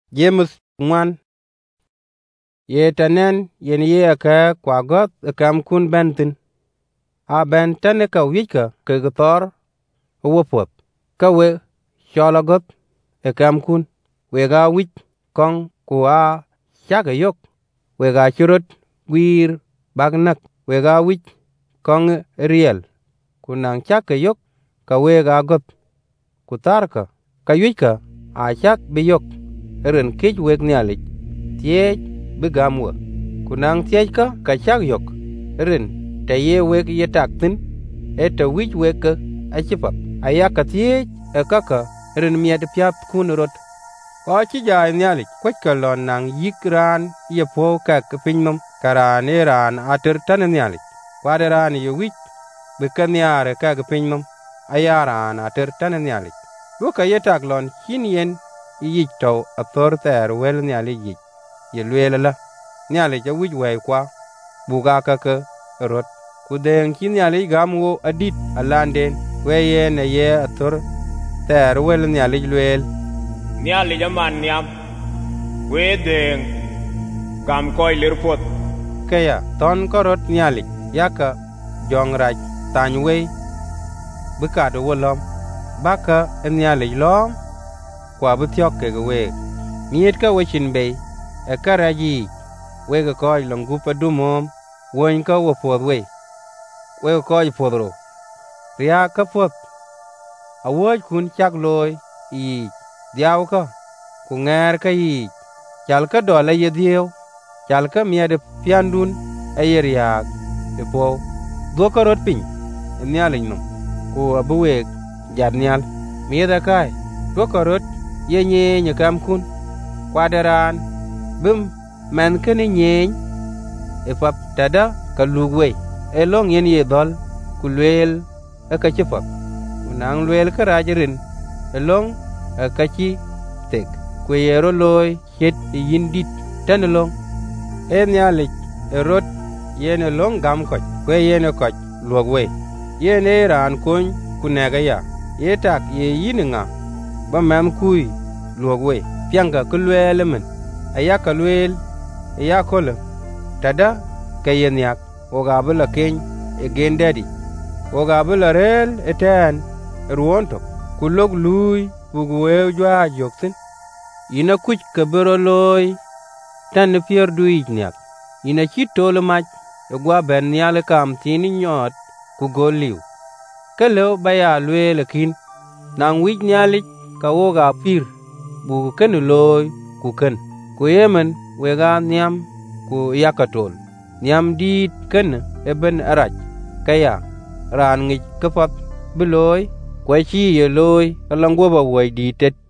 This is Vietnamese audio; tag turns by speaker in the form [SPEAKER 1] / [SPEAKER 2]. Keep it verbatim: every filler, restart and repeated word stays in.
[SPEAKER 1] James ngwan ye tanen yen ye ka kwa got kam kun bentin a ben tane ka wika ke gotor wo pot ka we chola got e kam kun we ga wich kong ku a chaga yok we ga churut wir bagnak we ga wich kong riel kunang chaga yok ka we ga got ku tarka ka wika a chak bi yok ren kich wek nialik tiech bi gamwa kunang tiech ka ka chak yok ren te ye wek ye taktin e te wich wek a chipat aya ka tiech e kaka ren miet piap kun rot ko chi jai nialik kwech ka lon nang yik ran ye po ka pinynom karan e ran ater tan nialik kwade ran ye wich bi ka niare ka pinynom aya ran ater tan nialik wo ka ye tak lon chin yen yich to a thor ter wel niali yich ye lwele la niali ja wij wei kwa buga ka ka rot ku den kin niali gam wo adit alanden we ye ne ye a thor ter wel niali lwel
[SPEAKER 2] niali ja man niam we den gam koy lerpot
[SPEAKER 1] kaya ton ko rot niali yaka jongraj tany we buka do wolom baka niali lom kwa bu thiok ke we miet ka wechin be e karaji we ga ko longu pa dumom won ka wo pod we we ko podro ria ka pot a wo kun chak loy i diaw ka ku nger ka yi chal ka dole ye dio chal ka miede piandun e yeria e po do ka rot pin nyalin no ku abu we jad nyal mieda kai do ka rot ye nye nye kam kun kwaderan bim men kene nye e pap tada ka lugwe e long yen ye dol ku lwel e ka chipap ku nang lwel ka rajirin e long e ka chi tek ku yero loy chet e yindit tan long e nyalik e rot yen e long gam koch ku yen e koch lugwe yen e ran kun ku nega ya ye tak ye yininga ba mem kui luog we pianga ku lwele men aya ka lwel aya kole tada kayen yak o ga bula ken e gendedi o ga bula rel eten ruonto ku log lui bugu we jwa joktin ina kuch ka bero loy tan pier duij nyak ina chitolo mach e gwa ben nyale kam tini nyot ku goliu kelo baya lwele kin nang wij nyalik ka wo ga pir bu ken loy ku ken ku yemen we ga niam ku yakatol niam dit ken eben arach kaya ran ngi kapat beloy kwa chi ye loy alangwa ba wai ditet